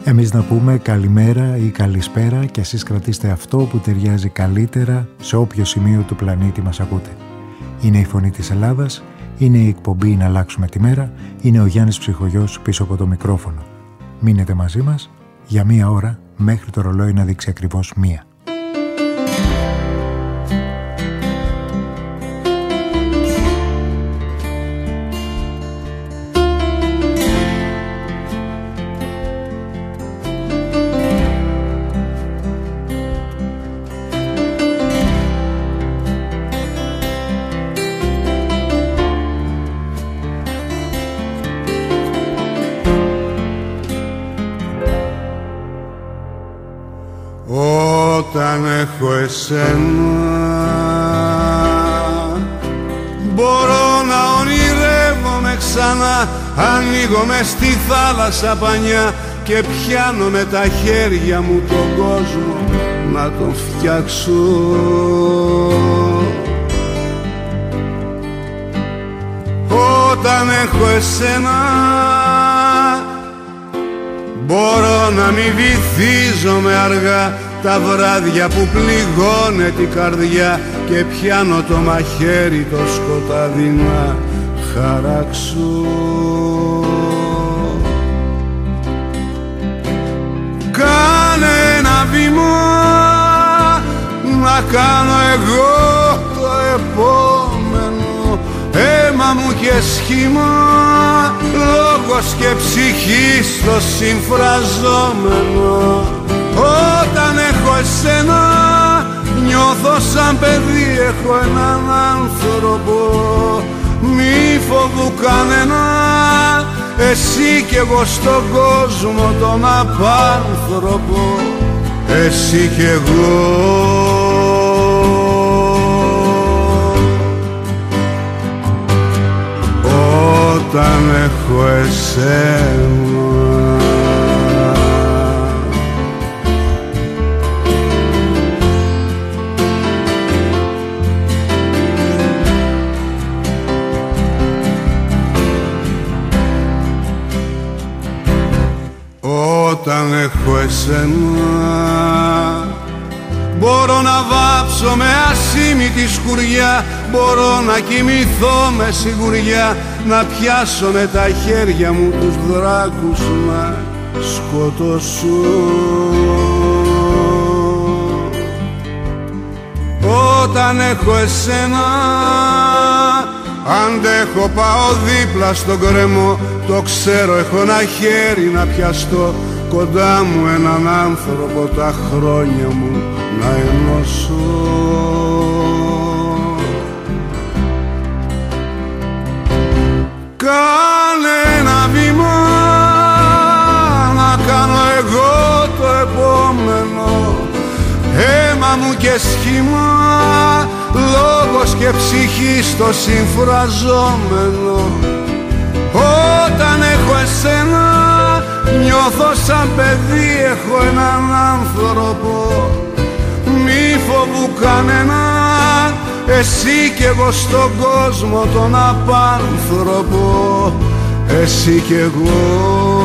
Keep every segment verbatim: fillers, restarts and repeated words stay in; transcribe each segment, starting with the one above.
Εμείς να πούμε καλημέρα ή καλησπέρα και εσείς κρατήστε αυτό που ταιριάζει καλύτερα σε όποιο σημείο του πλανήτη μας ακούτε. Είναι η Φωνή της Ελλάδας, είναι η εκπομπή «Να αλλάξουμε τη μέρα», είναι ο Γιάννης Ψυχογιός πίσω από το μικρόφωνο. Μείνετε μαζί μας για μία ώρα μέχρι το ρολόι να δείξει ακριβώς μία. Όταν έχω εσένα μπορώ να ονειρεύομαι ξανά. Ανοίγω μες στη θάλασσα πανιά και πιάνω με τα χέρια μου τον κόσμο να τον φτιάξω. Όταν έχω εσένα μπορώ να μην βυθίζομαι αργά τα βράδια που πληγώνε την καρδιά και πιάνω το μαχαίρι το σκοτάδι να χαράξω. Κάνε ένα βήμα να κάνω εγώ το επόμενο, αίμα μου και σχήμα, λόγος και ψυχή στο συμφραζόμενο. Όταν έχω εσένα νιώθω σαν παιδί, έχω έναν άνθρωπο, μη φοβού κανένα, εσύ κι εγώ στον κόσμο τον απάνθρωπο, εσύ κι εγώ. Όταν έχω εσένα Όταν έχω εσένα μπορώ να βάψω με ασήμητη σκουριά, μπορώ να κοιμηθώ με σιγουριά, να πιάσω με τα χέρια μου τους δράκους να σκοτώσω. Όταν έχω εσένα αντέχω, πάω δίπλα στον κρεμό, το ξέρω, έχω ένα χέρι να πιαστώ, κοντά μου έναν άνθρωπο τα χρόνια μου να ενώσω. Κάνε ένα βήμα να κάνω εγώ το επόμενο, αίμα μου και σχήμα, λόγος και ψυχή στο συμφραζόμενο. Όταν έχω εσένα νιώθω σαν παιδί, έχω έναν άνθρωπο, μη φοβού κανένα, εσύ κι εγώ στον κόσμο τον απάνθρωπο, εσύ κι εγώ.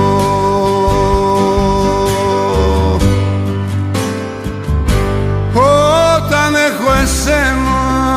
Όταν έχω εσένα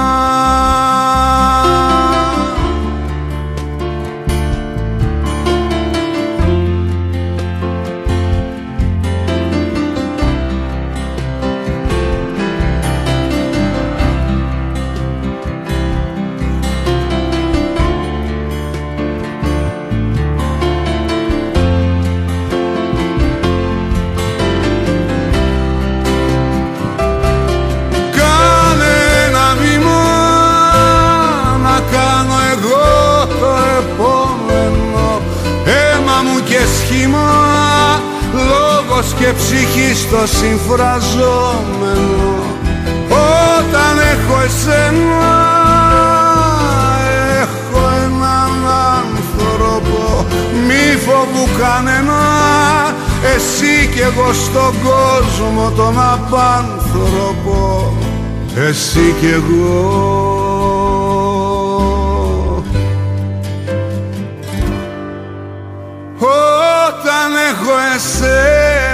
λόγος και ψυχή στο συμφραζόμενο. Όταν έχω εσένα έχω έναν άνθρωπο, μη φοβού κανένα, εσύ κι εγώ στον κόσμο τον απάνθρωπο, εσύ κι εγώ. Όταν έχω εσένα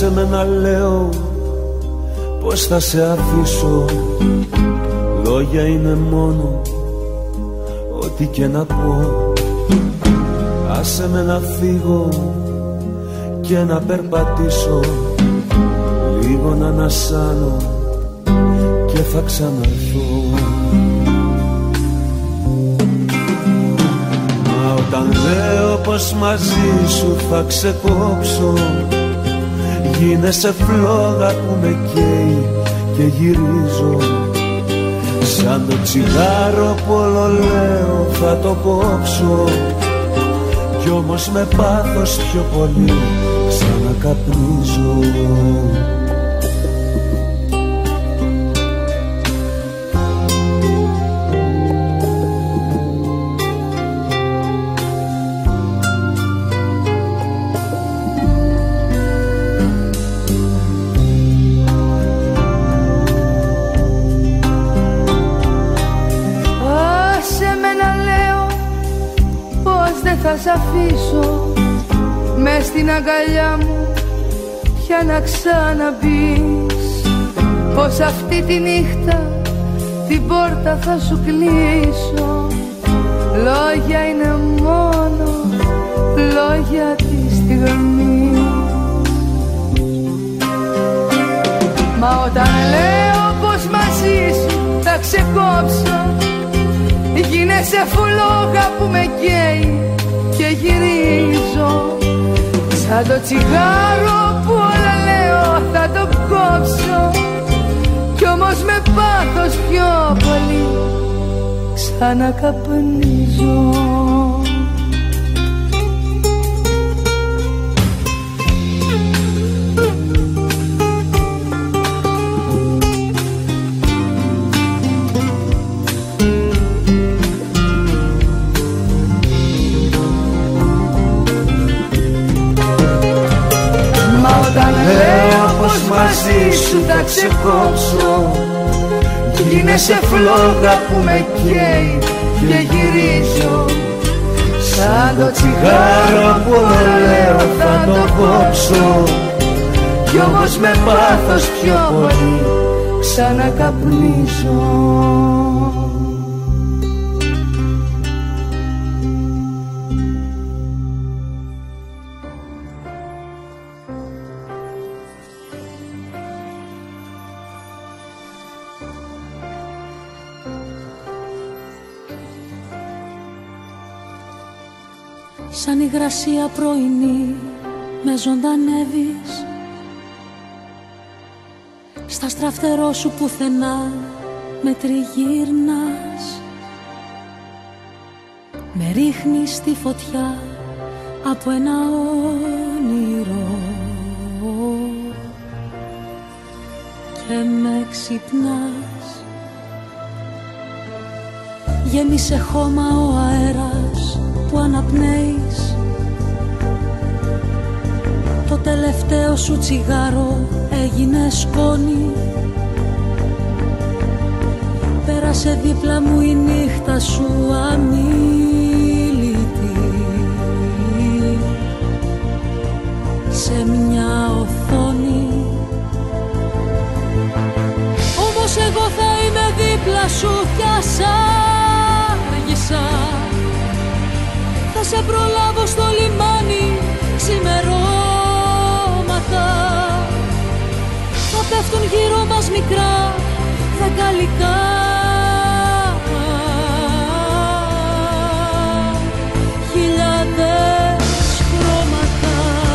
Άσε με να λέω πως θα σε αφήσω. Λόγια είναι μόνο ό,τι και να πω. Άσε με να φύγω και να περπατήσω, λίγο να ανασάνω και θα ξαναρθώ. Μα όταν λέω πως μαζί σου θα ξεκόψω, γίνεσαι φλόγα που με καίει και γυρίζω. Σαν το τσιγάρο που όλο λέω θα το κόψω, κι όμως με πάθος πιο πολύ ξανακαπνίζω. Θα σ' αφήσω μες στην αγκαλιά μου πια να ξαναμπείς, πως αυτή τη νύχτα την πόρτα θα σου κλείσω. Λόγια είναι μόνο λόγια τη στιγμή. Μα όταν λέω πως μαζί σου θα ξεκόψω, γίνεσαι φλόγα που με καίει και γυρίζω. Σαν το τσιγάρο που όλα λέω θα το κόψω, κι όμως με πάθος πιο πολύ ξανακαπνίζω. Μαζί σου θα ξεκόψω, γίνεσαι φλόγα που με καίει και γυρίζω. Σαν το τσιγάρο που λέω θα το κόψω, κι όμως με πάθος πιο πολύ ξανακαπνίζω. Σαν υγρασία πρωινή με ζωντανεύεις, στα στραφτερό σου πουθενά με τριγύρνας. Με ρίχνεις στη φωτιά από ένα όνειρο και με ξυπνάς. Γέμισε χώμα ο αέρας που αναπνέεις, το τελευταίο σου τσιγάρο έγινε σκόνη. Πέρασε δίπλα μου η νύχτα σου αμίλητη, σε μια οθόνη. Όμως εγώ θα είμαι δίπλα σου κι ας άργησα, θα σε προλάβω στο λιμάνι ξημερώματα. Θα πέφτουν γύρω μας μικρά δακαλικά, χιλιάδες χρώματα.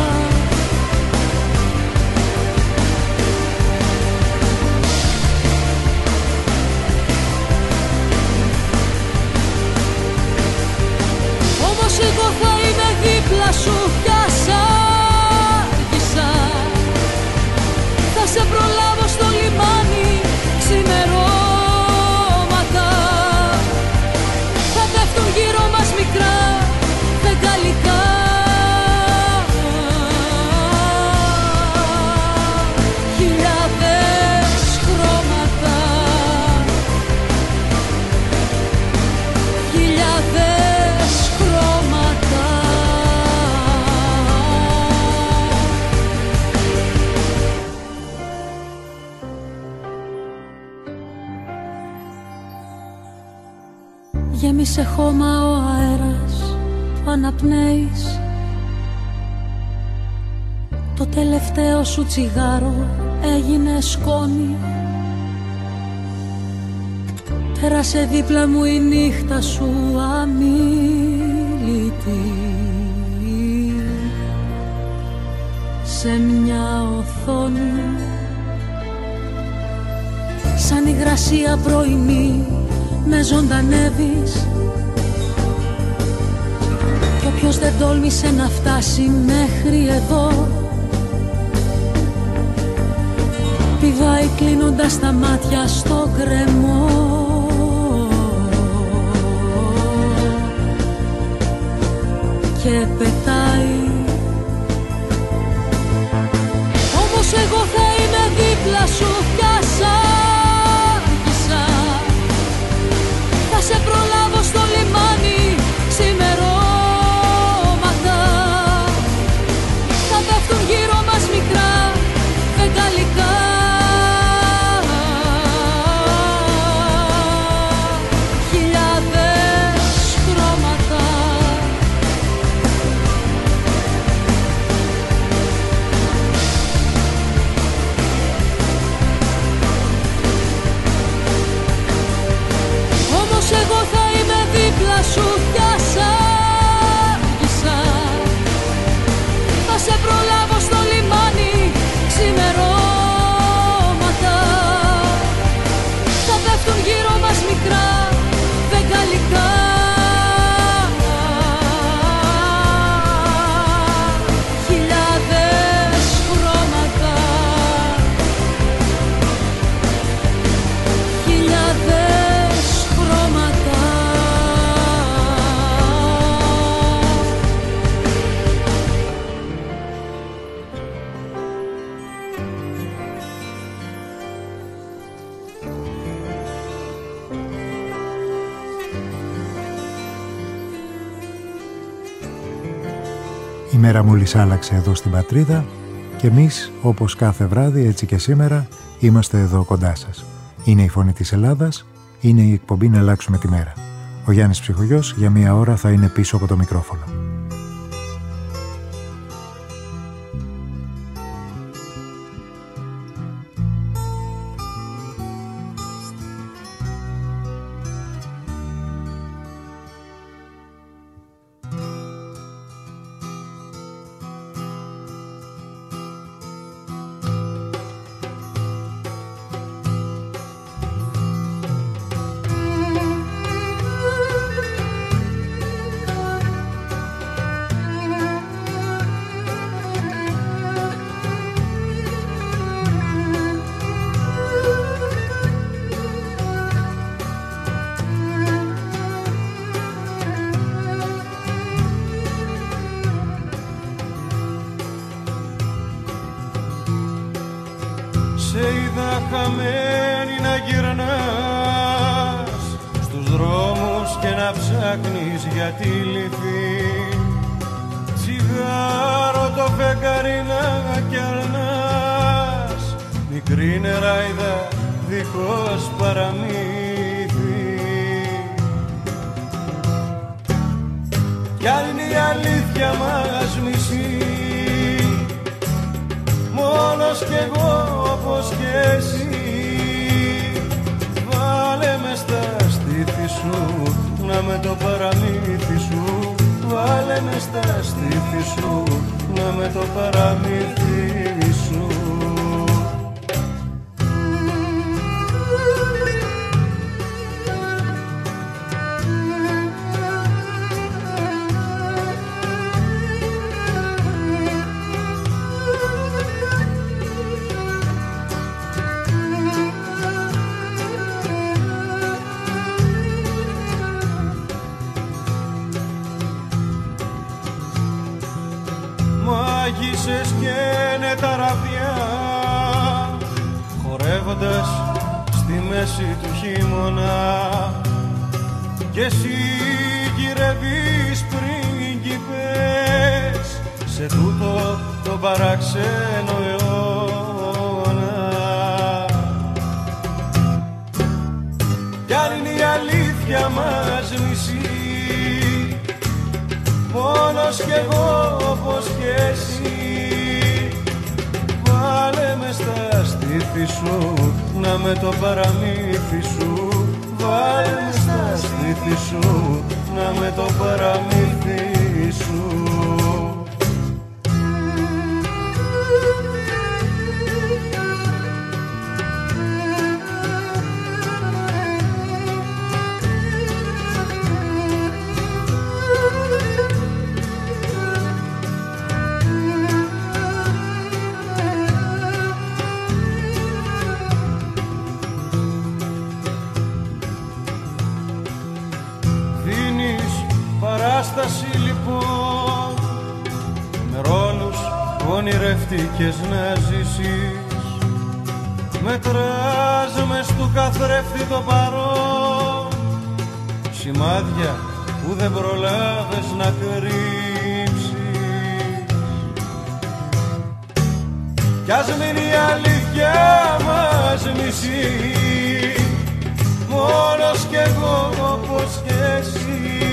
Όμως εγώ θα είμαι δίπλα σου κι ας άργησα, θα σε προλάβω στο λιμάνι ξημερώματα. Γέμισε χώμα ο αέρας που αναπνέεις. Το τελευταίο σου τσιγάρο έγινε σκόνη. Πέρασε δίπλα μου η νύχτα σου αμίλητη. Σε μια οθόνη σαν υγρασία πρωινή με ζωντανεύεις. Κι όποιος δεν τόλμησε να φτάσει μέχρι εδώ πηδάει κλείνοντας τα μάτια στο γκρεμό. Και πετάει. Όμως εγώ θα είμαι δίπλα σου κι ας άγγισα. Θα σε προλάβω στο λιμάνι ξημερώματα. Θα πέφτουν γύρω μας μικρά φεγγαλικά. Εγώ θα είμαι δίπλα σου κι ας άγγισα. Θα σε προλάβω στο λιμάνι ξημερώματα. Θα πέφτουν γύρω μας μικρά φεγγαλικά. Χιλιάδες χρώματα. Χιλιάδες χρώματα. Η μέρα μόλις άλλαξε εδώ στην πατρίδα και εμείς, όπως κάθε βράδυ, έτσι και σήμερα, είμαστε εδώ κοντά σας. Είναι η Φωνή της Ελλάδας, είναι η εκπομπή «Να αλλάξουμε τη μέρα». Ο Γιάννης Ψυχογιός για μία ώρα θα είναι πίσω από το μικρόφωνο. χαμένη να γυρνάς στους δρόμους και να ψάχνεις για τη λυθή. Τσιγάρο το φεγγάρι να κερνάς, μικρή νεράιδα δίχως παραμύθι. Κι αν είναι η αλήθεια μας μισή, μόνος κι εγώ όπως και εσύ, βάλε με στα στήθη σου, να με το παραμύθι σου. Βάλε με στα στήθη σου, να με το παραμύθι σου. Μάγισσες καίνε τα ραβδιά, χορεύοντας στη μέση του χειμώνα, κι εσύ γυρεύεις πρίγκιπες σε τούτο το παράξενο αιώνα. Κι αν είναι η αλήθεια μας μισή, Μόνος κι εγώ όπως κι εσύ. Βάλε με στα στήθη σου, να με το παραμύθι σου. Βάλε με στα στήθη σου, να με το παραμύθι σου. Λοιπόν, με ρόλους ονειρευτικές να ζήσεις, μετράς μες του καθρέφτη το παρόν, σημάδια που δεν προλάβες να κρύψεις. Κι ας μείνει η αλήθεια μας μισή, μόνος κι εγώ όπως κι εσύ.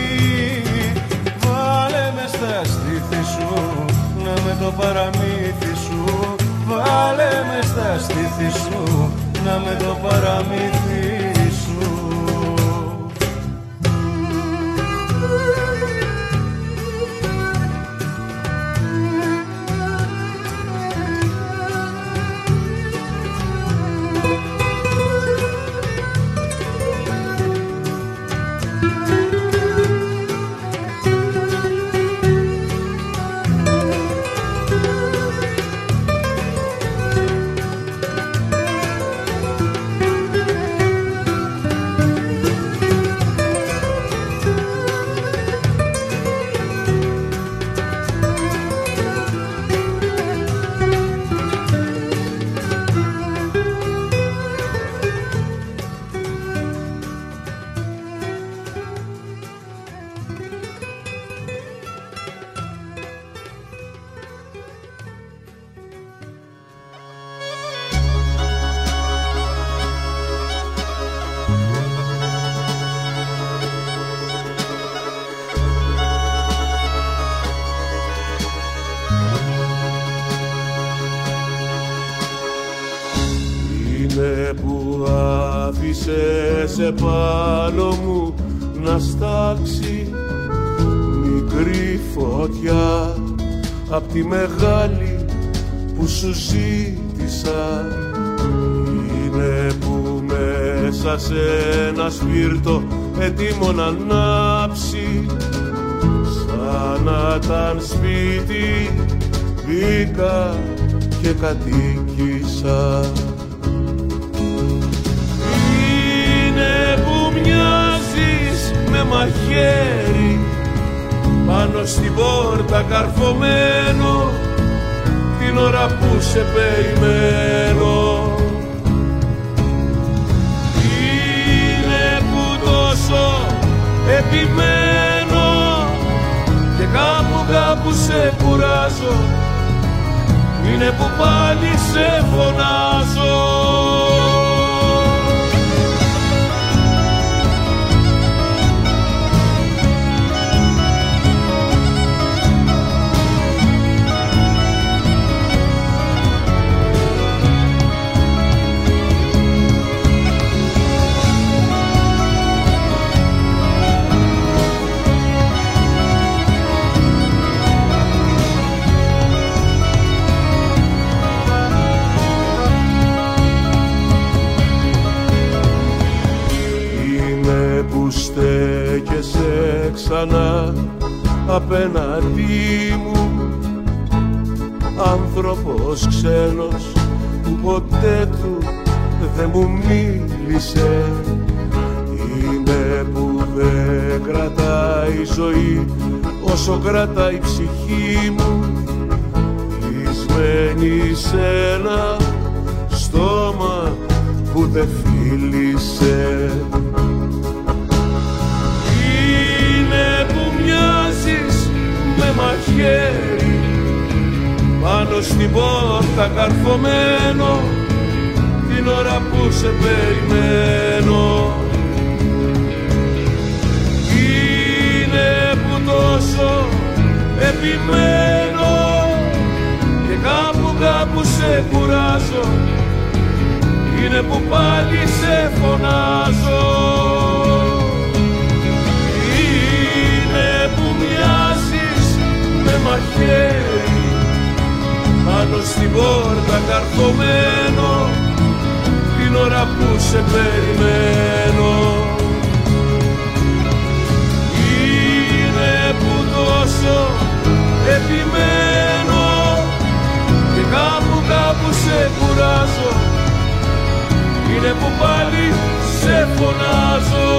Βάλε με στα στήθη σου, να με το παραμύθι σου. Βάλε με στα στήθη σου, να με το παραμύθι σου. Επάνω μου να στάξει μικρή φωτιά απ' τη μεγάλη που σου ζήτησα. Είναι που μέσα σε ένα σπίρτο έτοιμο να ανάψει, σαν να ήταν σπίτι μπήκα και κατοίκησα. Που μοιάζεις με μαχαίρι πάνω στην πόρτα καρφωμένο την ώρα που σε περιμένω. Είναι που τόσο επιμένω και κάπου κάπου σε κουράζω. Είναι που πάλι σε φωνάζω. Στέκεσαι ξανά απέναντί μου, άνθρωπος ξένος που ποτέ του δεν μου μίλησε. Είναι που δεν κρατάει ζωή όσο κρατάει η ψυχή μου, κλεισμένη σε ένα στόμα που δεν φίλησε. Μοιάζεις με μαχαίρι πάνω στην πόρτα καρφωμένο την ώρα που σε περιμένω. Είναι που τόσο επιμένω και κάπου κάπου σε κουράζω, είναι που πάλι σε φωνάζω. Είναι που μοιάζεις με μαχαίρι πάνω στην πόρτα καρφωμένο την ώρα που σε περιμένω. Είναι που τόσο επιμένω και κάπου κάπου σε κουράζω, είναι που πάλι σε φωνάζω.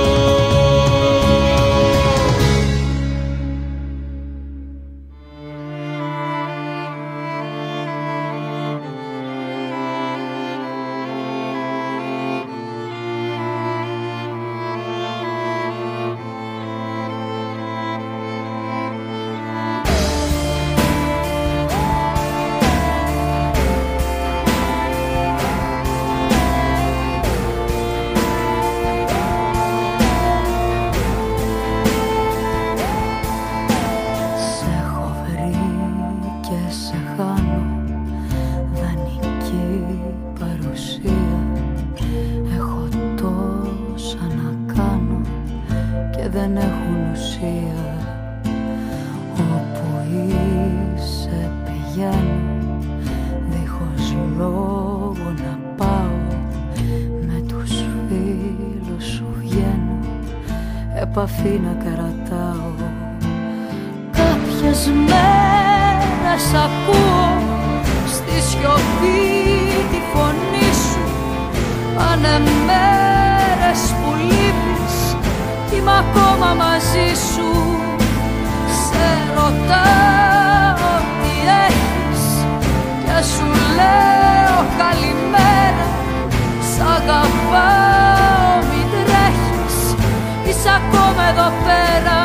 Επαφή να κρατάω. Κάποιες μέρες ακούω στη σιωπή τη φωνή σου. Πάνε μέρες που λείπεις κι είμαι ακόμα μαζί σου. Σε ρωτάω τι έχεις και σου λέω καλημέρα. Σ' αγαπάω, μην τρέχεις, είσαι ακόμα εδώ πέρα.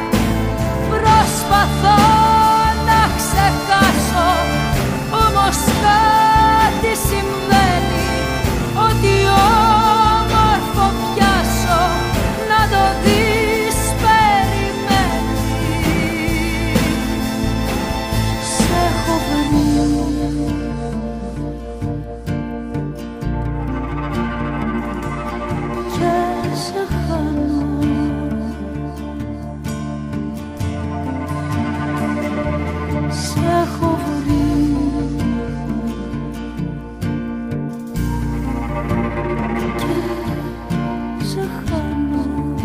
Προσπαθώ να ξεχάσω, όμως κάτι συμβαίνει. Ό,τι όμορφο πιάσω να το δεις περιμένει. Σ' έχω βρει και σε χάνω. Σ' έχω βρει και σε χάνω.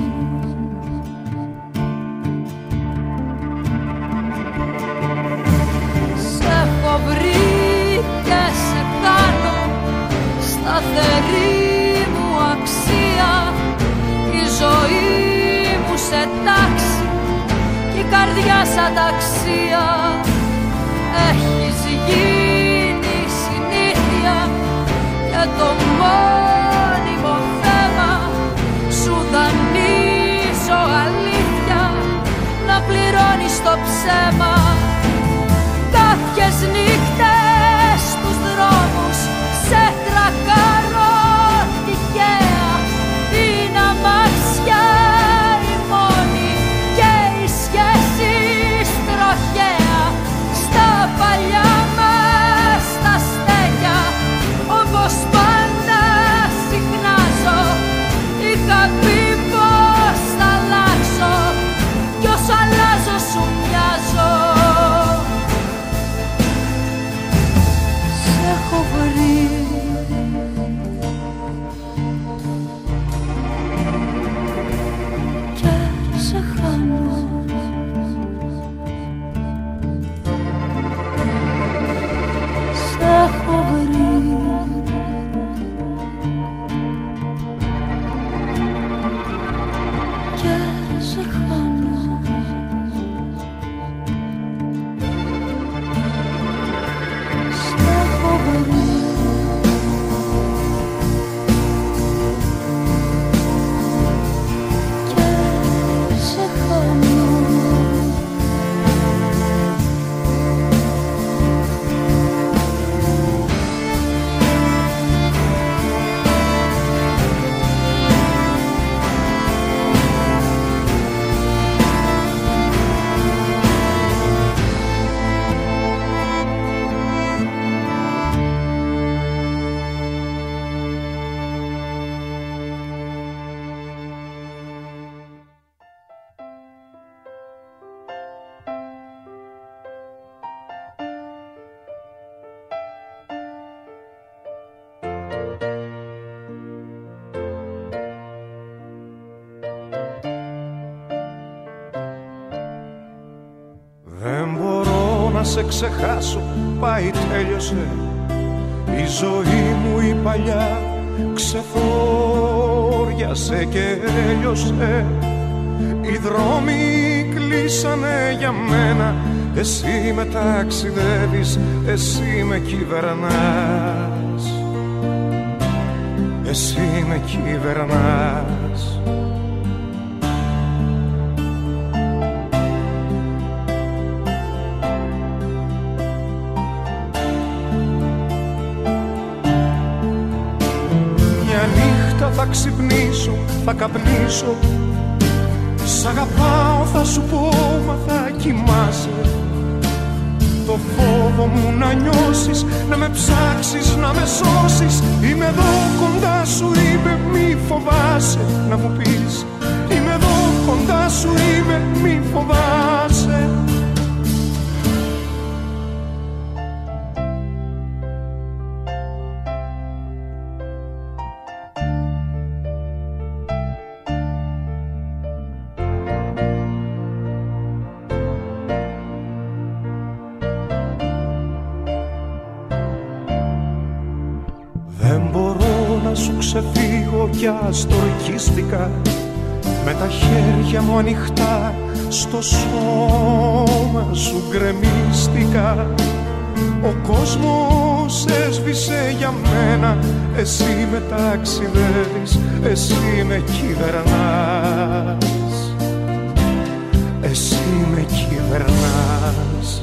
Σ' έχω βρει και σε χάνω. Σταθερή μου αξία, η ζωή μου σε τάξη και η καρδιά σαν ταξία. Έχεις γίνει συνήθεια και το μόνιμο θέμα σου δανείζω αλήθεια να πληρώνεις το ψέμα. Κάποιες νύχτες στους δρόμους σε τρακάρω τυχαία. Είναι αμάξια η μόνη και οι σχέσεις τροχαία. Στα παλιά μας τα στέκια όπως πάντα να σε ξεχάσω, πάει τέλειωσε. Η ζωή μου η παλιά ξεθόριασε και έλειωσε. Οι δρόμοι κλείσανε για μένα, εσύ με ταξιδεύεις, εσύ με κυβερνάς, εσύ με κυβερνάς. Μια νύχτα θα ξυπνήσω, θα καπνίσω, σ' αγαπάω θα σου πω, μα θα κοιμάσαι. Το φόβο μου να νιώσεις, να με ψάξεις, να με σώσεις. Είμαι εδώ κοντά σου, είμαι, μη φοβάσαι. Να μου πεις, είμαι εδώ κοντά σου, είμαι, μη φοβάσαι. Ξεφύγω κι αστορκίστηκα, με τα χέρια μου ανοιχτά στο σώμα σου γκρεμίστηκα. Ο κόσμος έσβησε για μένα, εσύ με ταξιδεύεις, εσύ με κυβερνάς, εσύ με κυβερνάς.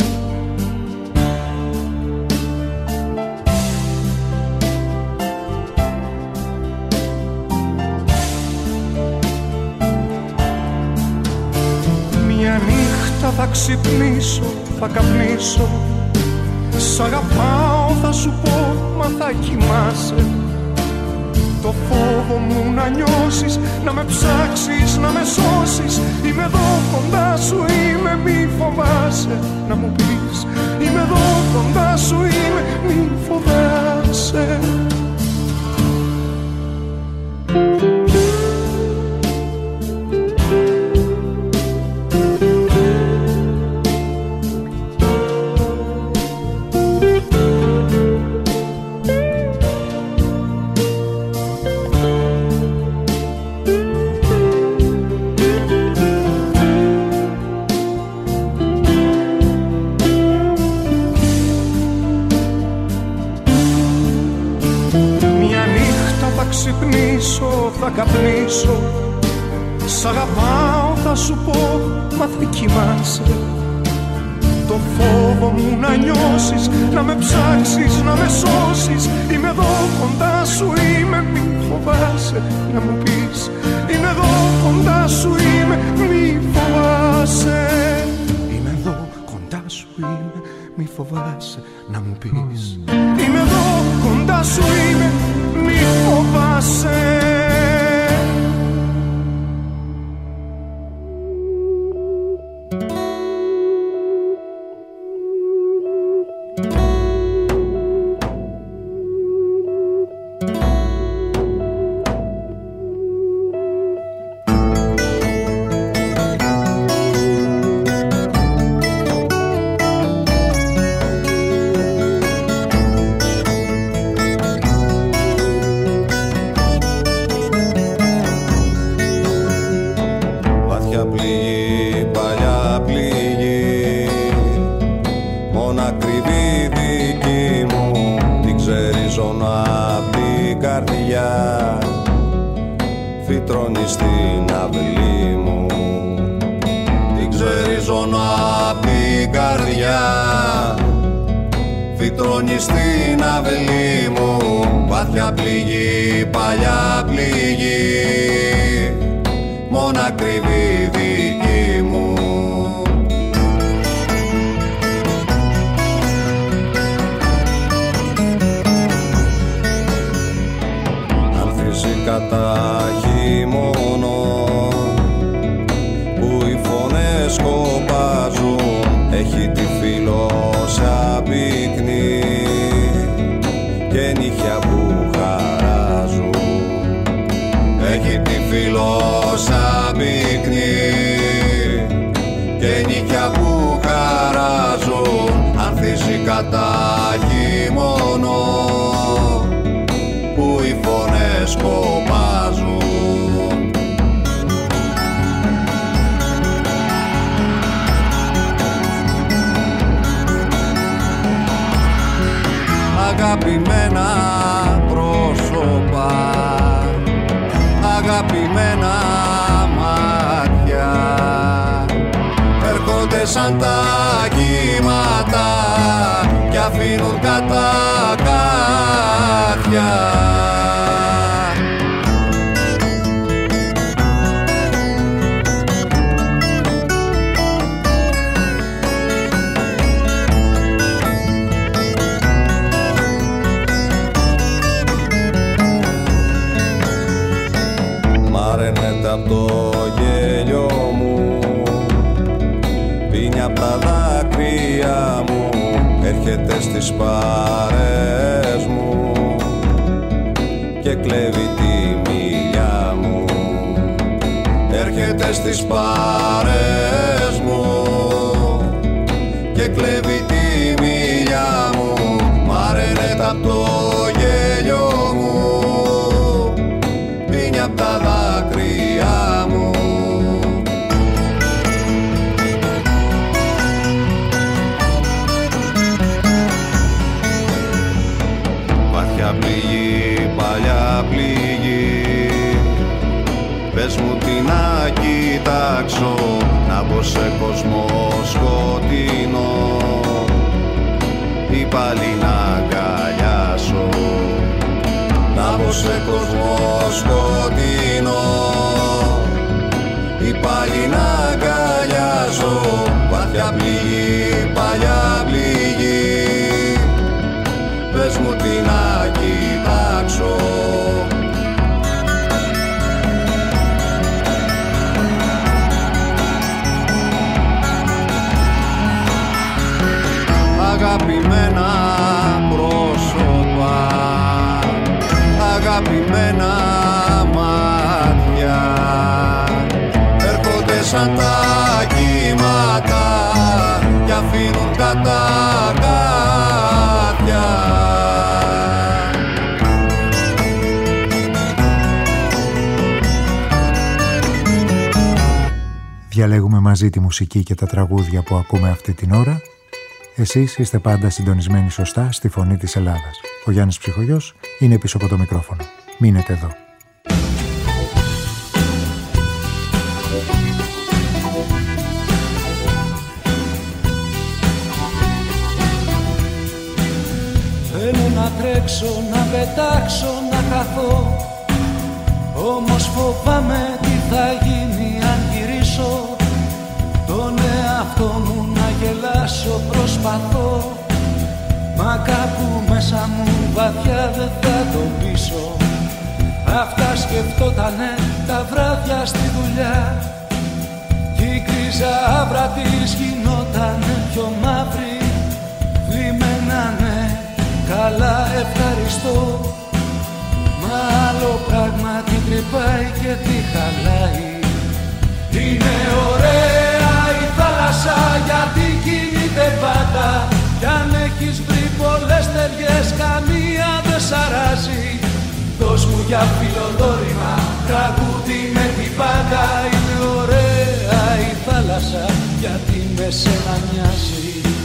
Θα ξυπνήσω, θα καπνίσω, σ' αγαπάω θα σου πω, μα θα κοιμάσαι. Το φόβο μου να νιώσεις, να με ψάξεις, να με σώσεις. Είμαι εδώ κοντά σου, είμαι, μη φοβάσαι. Να μου πεις, είμαι εδώ κοντά σου, είμαι, μη φοβάσαι. Θα καπνίσω, σ' αγαπάω θα σου πω, μα θα κοιμάσαι. Το φόβο μου να νιώσεις, να με ψάξεις, να με σώσεις. Είμαι εδώ κοντά σου, είμαι, μη φοβάσαι. Να μου πεις, είμαι εδώ κοντά σου, είμαι, μη φοβάσαι. Είμαι εδώ κοντά σου, είμαι, μη φοβάσαι. Να μου πεις, είμαι εδώ κοντά σου, είμαι, μη φοβάσαι. και νύχια που χαράζουν σκοπάζουν. Αγαπημένα πρόσωπα, αγαπημένα μάτια, έρχονται σαν τα κύματα κι αφήνουν κατά κάτια. Απ' το γέλιο μου, πίνει απ' τα δάκρυα μου, έρχεται στις παρές μου και κλέβει τη μιλιά μου. Έρχεται στις παρές μου και κλέβει τη μιλιά μου. Μ' αρένεται απ' το γέλιο μου, πίνει απ' τα δάκρυα μου. Βαθιά πληγή, παλιά πληγή, πες μου τι να κοιτάξω, να μπω σε κόσμο σκοτεινό ή πάλι να αγκαλιάσω. Να μπω σε κόσμο σκοτεινό ή πάλι να αγκαλιάζω. Βαθιά πληγή, παλιά πληγή, πες μου τι να κοιτάξω. Αγαπημένα πρόσωπα, αγαπημένα μάτια, έρχονται σαν τα κύματα κι αφήνουν κατά κάτια. Διαλέγουμε μαζί τη μουσική και τα τραγούδια που ακούμε αυτή την ώρα. Εσείς είστε πάντα συντονισμένοι σωστά στη Φωνή της Ελλάδας. Ο Γιάννης Ψυχογιός είναι πίσω από το μικρόφωνο. Μείνετε εδώ. Θέλω να τρέξω, να πετάξω, να χαθώ, όμως φοβάμαι τι θα γίνει αν γυρίσω. Τον εαυτό μου να γελάσω προσπαθώ, μα κάπου μέσα μου βαθιά δεν θα το πείσω. Αυτά σκεφτότανε τα βράδια στη δουλειά κι η κρίζα άβρα της γινότανε πιο μαύρη. Θλιμμένανε, καλά ευχαριστώ, μα άλλο πράγμα τι τρυπάει και τι χαλάει. Είναι ωραία η θάλασσα γιατί κινείται πάντα, κι αν έχεις βρει πολλές ταιριές καμία δεν σ' αράζει. Δώσ' μου για φιλοδόρημα τραγούδι με την πάντα. Είναι ωραία η θάλασσα γιατί με σένα μοιάζει.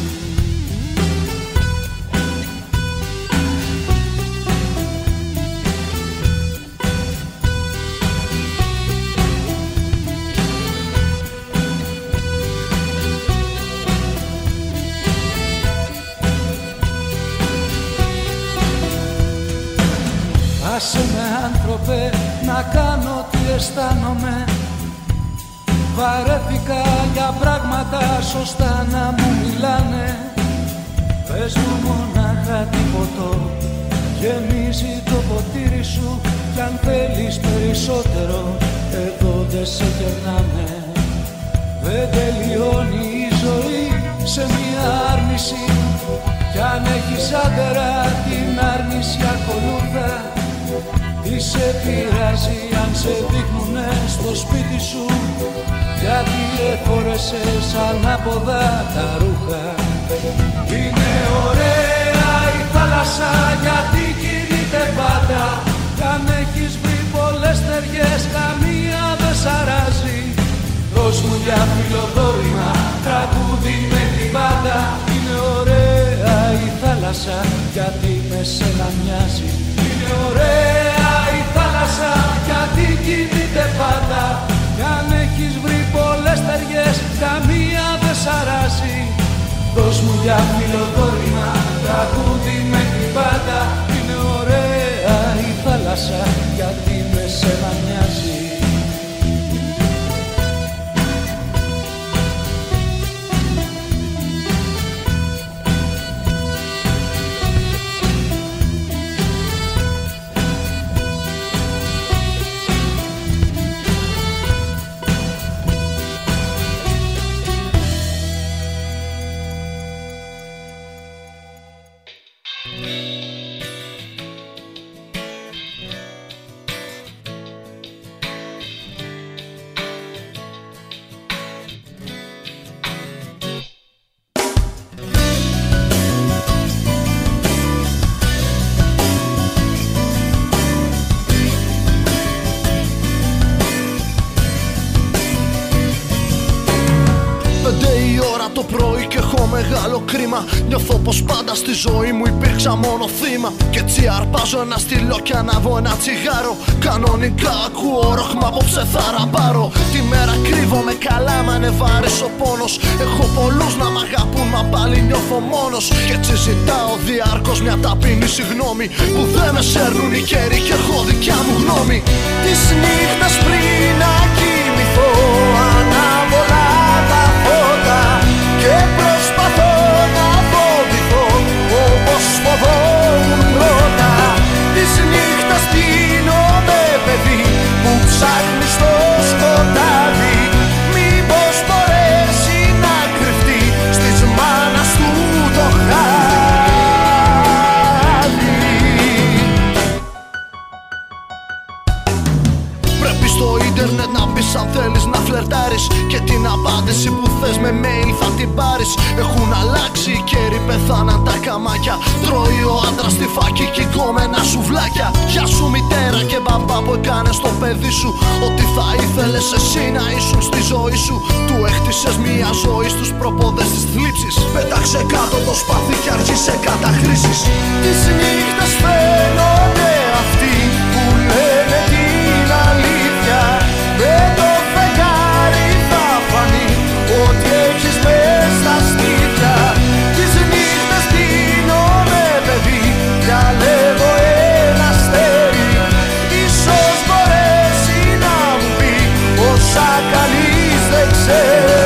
Άσε με άνθρωπε να κάνω τι αισθάνομαι. Βαρέθηκα για πράγματα σωστά να μου μιλάνε. Πες μου μονάχα τι ποτό γεμίζει το ποτήρι σου, κι αν θέλεις περισσότερο εδώ δεν σε κερνάμε. Δεν τελειώνει η ζωή σε μια άρνηση, κι αν έχεις άντερα την άρνηση ακολούθα. Τι σε πειράζει αν σε δείχνουνε στο σπίτι σου, γιατί εφόρεσες ανάποδα τα ρούχα. Είναι ωραία η θάλασσα γιατί κινείται πάντα, κι αν έχεις βρει πολλές ταιριές, καμία δεν σ' αράζει. Δώσ' μου για φιλοδόρημα, τραγούδι με την πάντα. Είναι ωραία η θάλασσα, γιατί με σένα μοιάζει. Είναι ωραία η θάλασσα, γιατί κινείται πάντα. Κι αν έχεις βρει πολλές ταιριές, καμία δεν σ' αράζει. Δώσ' μου για φιλοδόρημα, τραγούδι με την πάντα. Είναι ωραία η θάλασσα, γιατί με σένα μοιάζει. Το πρωί και έχω μεγάλο κρίμα. Νιώθω πως πάντα στη ζωή μου υπήρξα μόνο θύμα. Κι έτσι αρπάζω ένα στυλό και ανάβω ένα τσιγάρο. Κανονικά ακούω ροκ, μα απόψε θα ραμπάρω. Τη μέρα κρύβομαι καλά, μα είναι βάρης ο πόνος. Έχω πολλούς να μ' αγαπούν, μα πάλι νιώθω μόνος. Κι έτσι ζητάω διάρκως μια ταπεινή συγγνώμη, που δεν με σέρνουν οι καιροί και έχω δικιά μου γνώμη. Τις νύχτες πριν να κοιμηθώ, ανάβω τα φώτα και προσπαθώ να φοβηθώ όπως φοβόμουν πρώτα. Τις νύχτες πίνομαι παιδί που ψάχνει στο σκοτάδι, μήπως μπορέσει να κρυφτεί στις μάνας του το χάδι. Πρέπει στο ίντερνετ να μπεις αν θέλεις να φλερτάρεις, και την απάντηση που θες με mail θα την πάρεις. Έχουν αλλάξει οι καιροί, πεθάναν τα καμάκια. Τρώει ο άντρας στη φάκη και κομμένα σουβλάκια. Γεια σου μητέρα και μπαμπά που έκανες το παιδί σου ό,τι θα ήθελες εσύ να ήσουν στη ζωή σου. Του έχτισες μια ζωή στους προπόδες της θλίψης. Πέταξε κάτω το σπαθί και άρχισε καταχρήσεις. Τις νύχτες φαίνονται αυτοί που λένε την αλήθεια. Με το φεγγάρι θα φανεί ό,τι έχεις μες στα στήθια. Τις νύχτες πίνομαι παιδί, διαλέγω ένα αστέρι. Ίσως μπορέσει να μου πει όσα κανείς δεν ξέρει.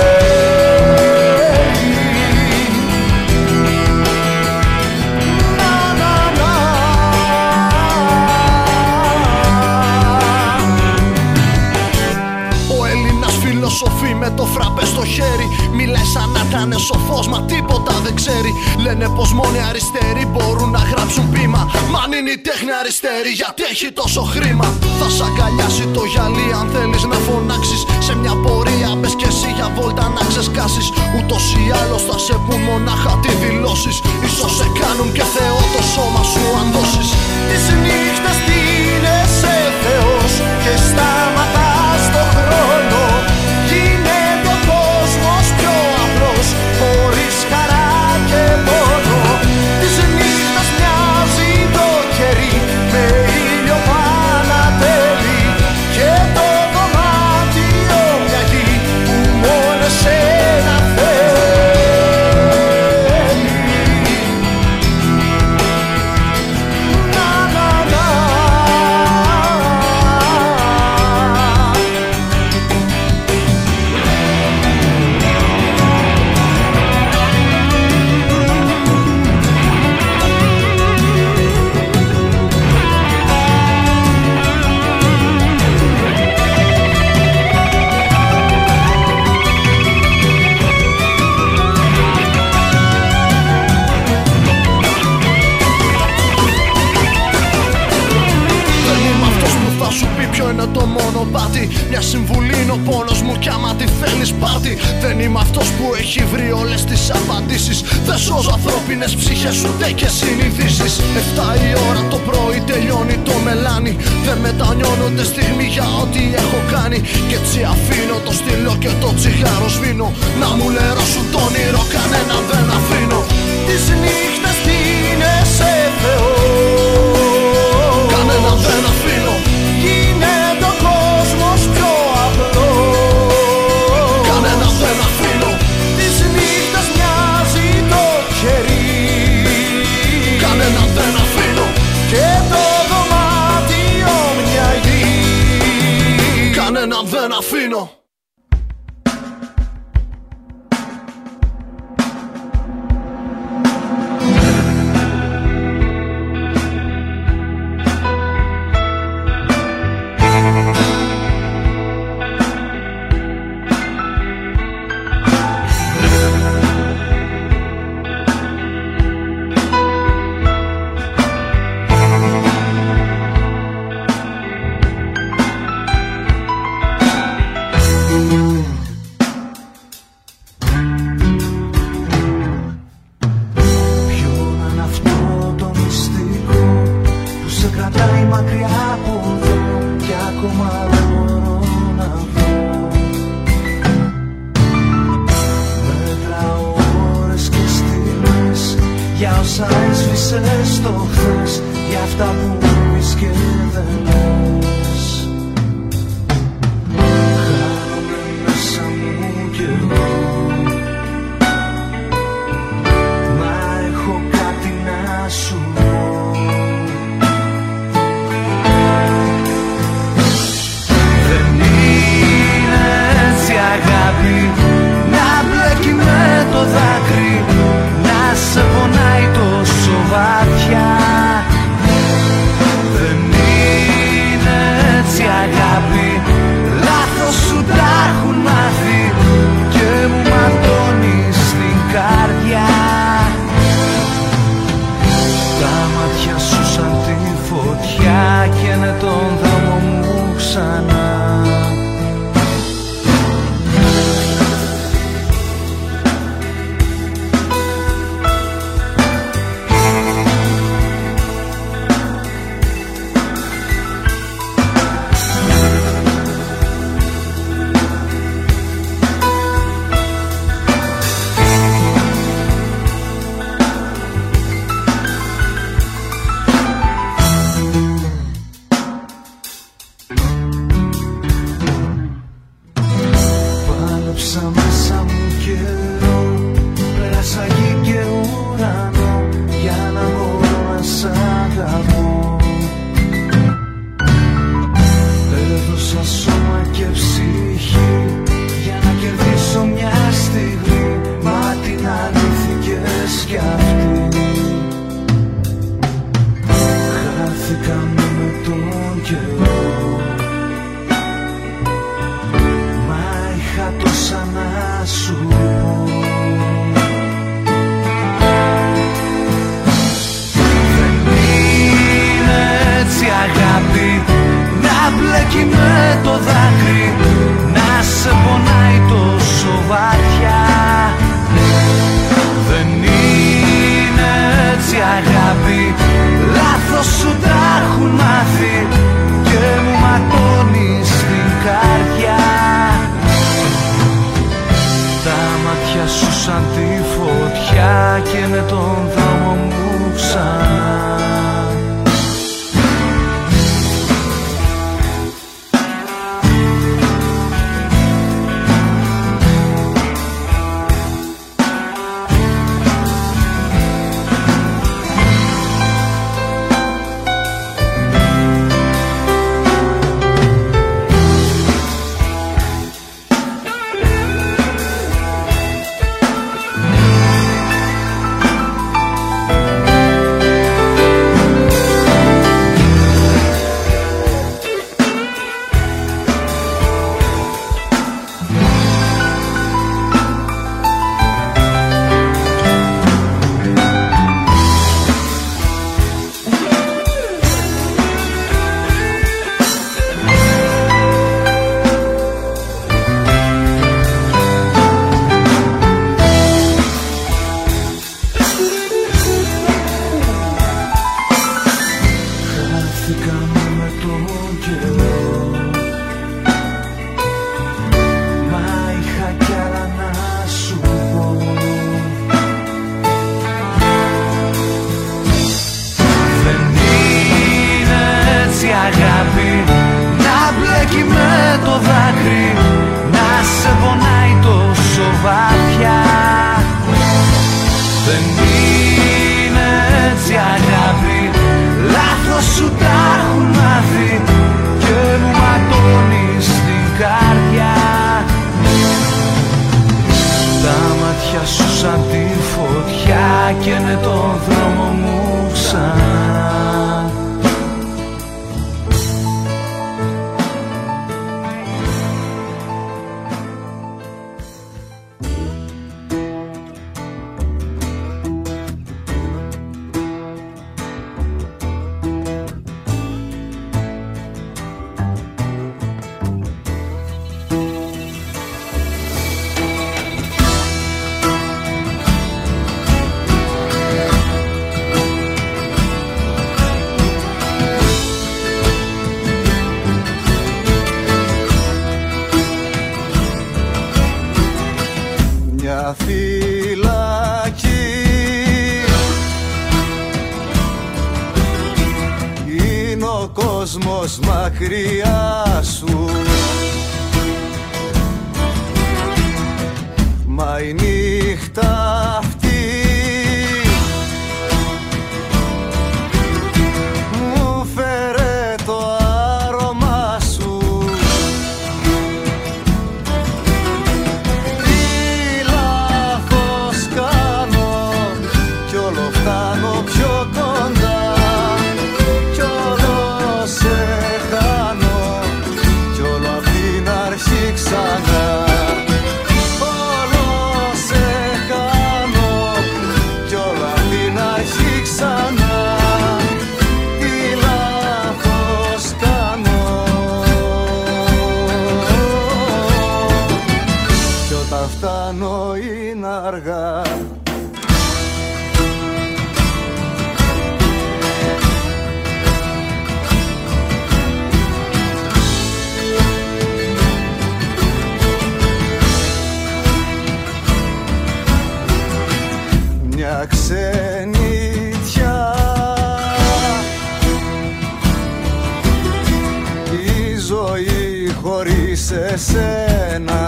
Σοφή με το φραπέ στο χέρι, μιλάει σαν να ήταν σοφός, μα τίποτα δεν ξέρει. Λένε πως μόνοι αριστεροί μπορούν να γράψουν ποίημα. Μα αν είναι η τέχνη αριστερή, γιατί έχει τόσο χρήμα. Θα σ' αγκαλιάσει το γυαλί αν θέλεις να φωνάξεις. Σε μια πορεία μπες κι εσύ για βόλτα να ξεσκάσεις. Ούτως ή άλλως θα σε πουν μονάχα τι δηλώσεις. Ίσως σε κάνουν και Θεό το σώμα σου αν δώσεις. Τις νύχτες πίνεσαι Θεός και σταματάς το χρόνο. Γίνεται ο κόσμος πιο απλός, χωρίς χαρά και πόνο. Τις νύχτες μοιάζει το κερί με ήλιο πανατέλει, και το δωμάτιο μια γη που μόνο εσένα θέλει. να σου πει ποιο είναι το μονοπάτι. Μια συμβουλή είναι ο πόνος μου κι άμα τη θέλεις πάρτι. Δεν είμαι αυτός που έχει βρει όλες τις απαντήσεις. Δεν σώζω ανθρώπινες ψυχές ούτε και συνειδήσεις. Εφτά η ώρα το πρωί τελειώνει το μελάνι. Δεν μετανιώνω ούτε στιγμή για ό,τι έχω κάνει. Κι έτσι αφήνω το στυλό και το τσιγάρο σβήνω. Να μου λερώσουν το όνειρο κανένα δεν αφήνω. Τις νύχτες τίνεσαι Θεό, κανένα δεν αφήνω. Γίνεται ο κόσμος πιο απλό, κανένα δεν αφήνω. Τις νύχτες μοιάζει το χέρι, κανένα δεν αφήνω. Και το δωμάτιο μια γη, κανένα δεν αφήνω. πως μακριά σου. Μα η νύχτα αυτή μου φέρε το άρωμά σου. Τι λάθος κάνω κι όλο φτάνω πιο κοντά, κι όλο σε χάνω κι όλο απ' την αρχή ξανά. Φτάνω είναι αργά. Μια ξενιτιά, η ζωή χωρίς εσένα,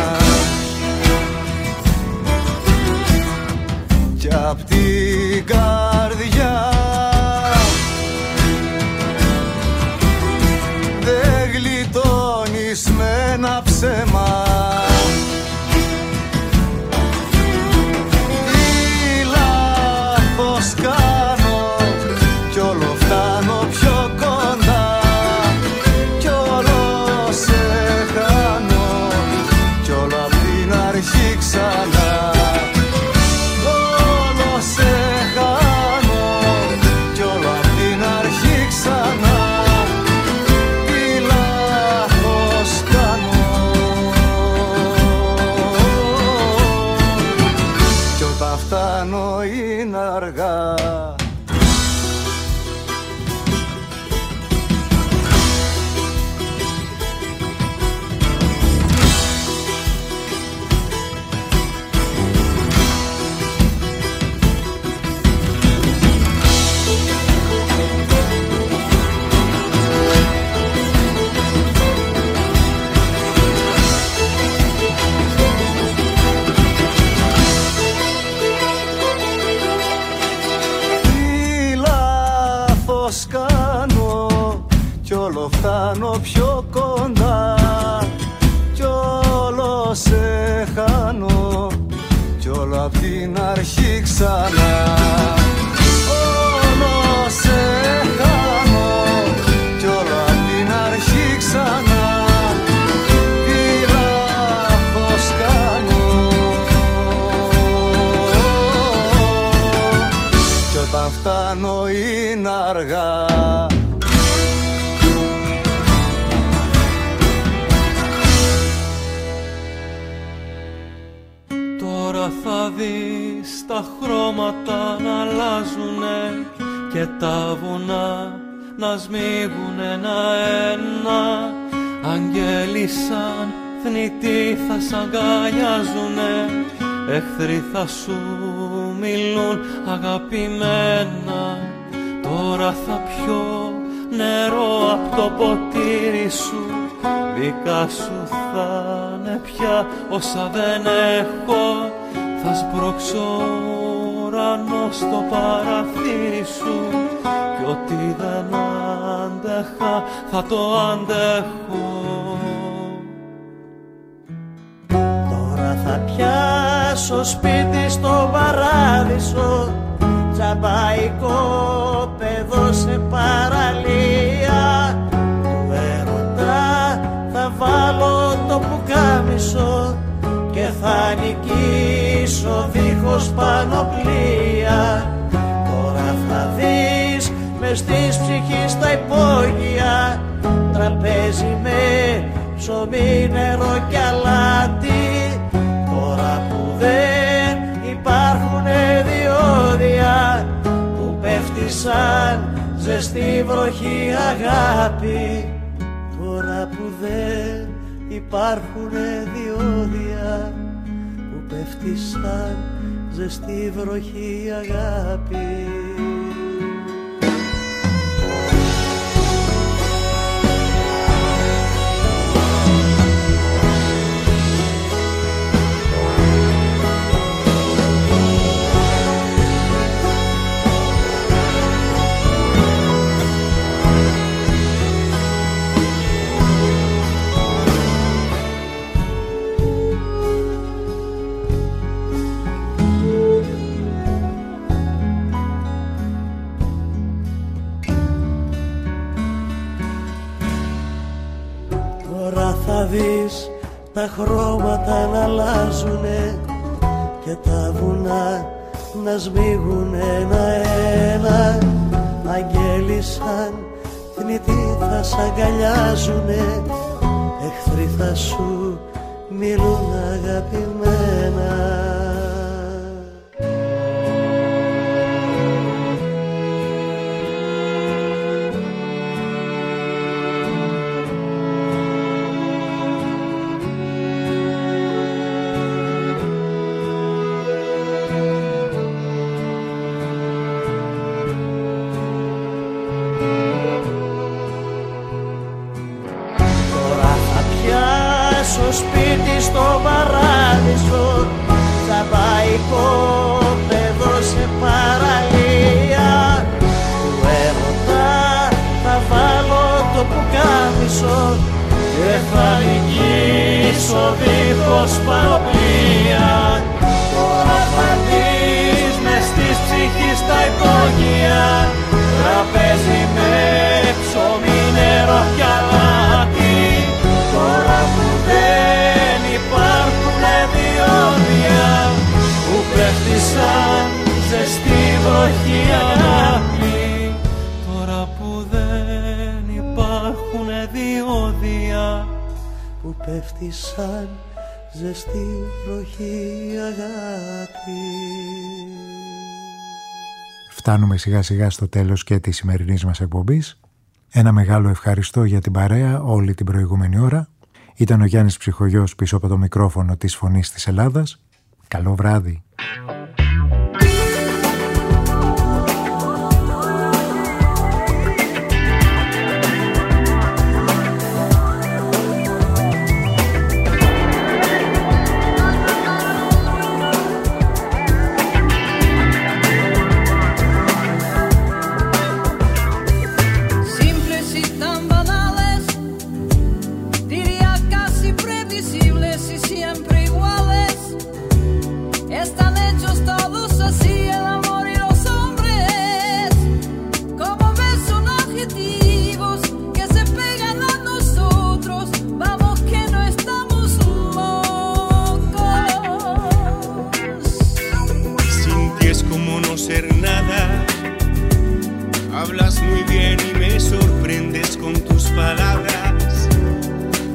κι απ' την καρδιά δεν γλιτώνεις με ένα ψέμα. Τι λάθος κάνω κι όλο φτάνω πιο κοντά, κι όλο σε χάνω κι όλο απ' την αρχή ξανά. Φτάνω είναι αργά. Φτάνω πιο κοντά κι όλο σε χάνω κι όλο απ' την αρχή ξανά. Όλο σε χάνω κι όλο απ' την αρχή ξανά. Τι λάθος κάνω κι όταν φτάνω είναι αργά. Θα δεις τα χρώματα να αλλάζουνε και τα βουνά να σμίγουν ένα-ένα. Αγγέλοι σαν θνητοί θα σ' αγκαλιάζουνε, εχθροί θα σου μιλούν αγαπημένα. Τώρα θα πιω νερό απ' το ποτήρι σου, δικά σου θα είναι πια όσα δεν έχω. Θα σπρώξω ουρανό στο παραθύρι σου κι ό,τι δεν άντεχα θα το αντέχω. Τώρα θα πιάσω σπίτι στο παράδεισο, τζαμπαϊκό παιδό σε παραλία. Του έρωτα θα βάλω το πουκάμισο και θα νικήσω δίχως πανοπλία. Τώρα θα δεις μες της ψυχής τα υπόγεια, τραπέζι με ψωμί, νερό κι αλάτι. Τώρα που δεν υπάρχουνε διόδια που πέφτει σαν ζεστή βροχή αγάπη. Τώρα που δεν υπάρχουνε διόδια που πέφτει σαν ζεστή βροχή αγάπη. θα δεις τα χρώματα να αλλάζουνε και τα βουνά να σμίγουν ένα-ένα. Αγγέλοι σαν θνητοί θα σ' αγκαλιάζουνε, εχθροί θα σου μιλούν αγαπημένα. Σπίτι στο παράδεισο, τσαμπαϊκό παιδό σε παραλία. Του έρωτα θα βάλω το πουκάμισο και θα νικήσω δίχως πανοπλία. Τώρα θα δεις μες της ψυχής τα υπόγεια, τραπέζι με ψωμί, νερό κι αλάτι. Τώρα που δεν υπάρχουνε διόδια που πέφτει σαν ζεστή βροχή αγάπη. Τώρα που δεν υπάρχουνε διόδια που πέφτει σαν ζεστή βροχή αγάπη. Φτάνουμε σιγά σιγά στο τέλος και της σημερινής μας εκπομπής. Ένα μεγάλο ευχαριστώ για την παρέα όλη την προηγούμενη ώρα. Ήταν ο Γιάννης Ψυχογιός πίσω από το μικρόφωνο της Φωνής της Ελλάδας. Καλό βράδυ.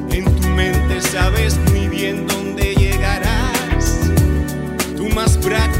Sabes muy bien dónde llegarás, tú más práctico